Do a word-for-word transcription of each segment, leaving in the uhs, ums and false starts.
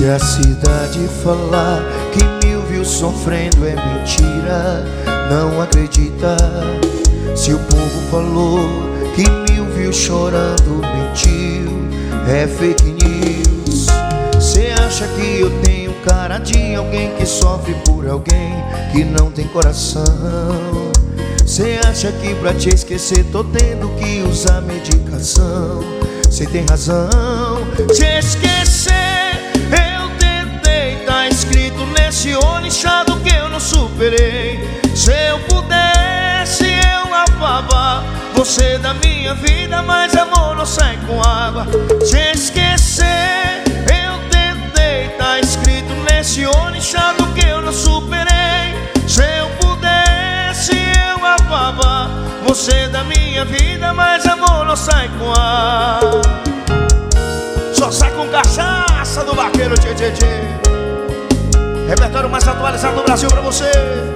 Se a cidade falar que mil viu sofrendo é mentira, não acredita. Se o povo falou que mil viu chorando, mentiu, é fake news. Cê acha que eu tenho cara de alguém que sofre por alguém que não tem coração? Cê acha que pra te esquecer tô tendo que usar medicação? Cê tem razão. Te esquecer eu tentei, tá escrito nesse olho inchado que eu não superei. Se eu pudesse eu lavava você da minha vida, mas amor não sai com água. Te esquecer eu tentei, tá escrito nesse olho inchado que eu não superei. Se eu pudesse eu lavava você da minha vida, mas amor não sai com água. Só sai com cachaça do vaqueiro, tchê, tchê, tchê. Repertório mais atualizado do Brasil pra você.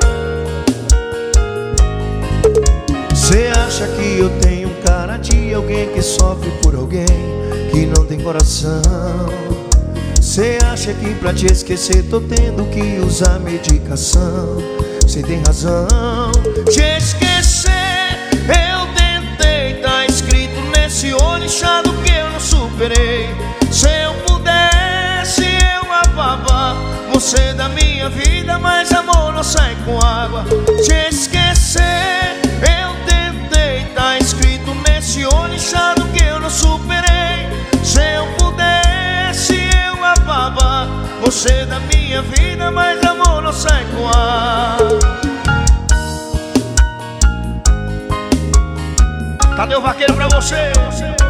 Cê acha que eu tenho cara de alguém que sofre por alguém que não tem coração? Cê acha que pra te esquecer tô tendo que usar medicação? Cê tem razão. Te esquecer eu tentei, tá escrito nesse olho inchado que eu não superei. Se eu pudesse eu lavava você da minha vida, mas amor não sai com água. Te esquecer eu tentei, tá escrito nesse olho inchado que eu não superei. Se eu pudesse eu lavava você da minha vida, mas amor não sai com água. Cadê o vaqueiro pra você?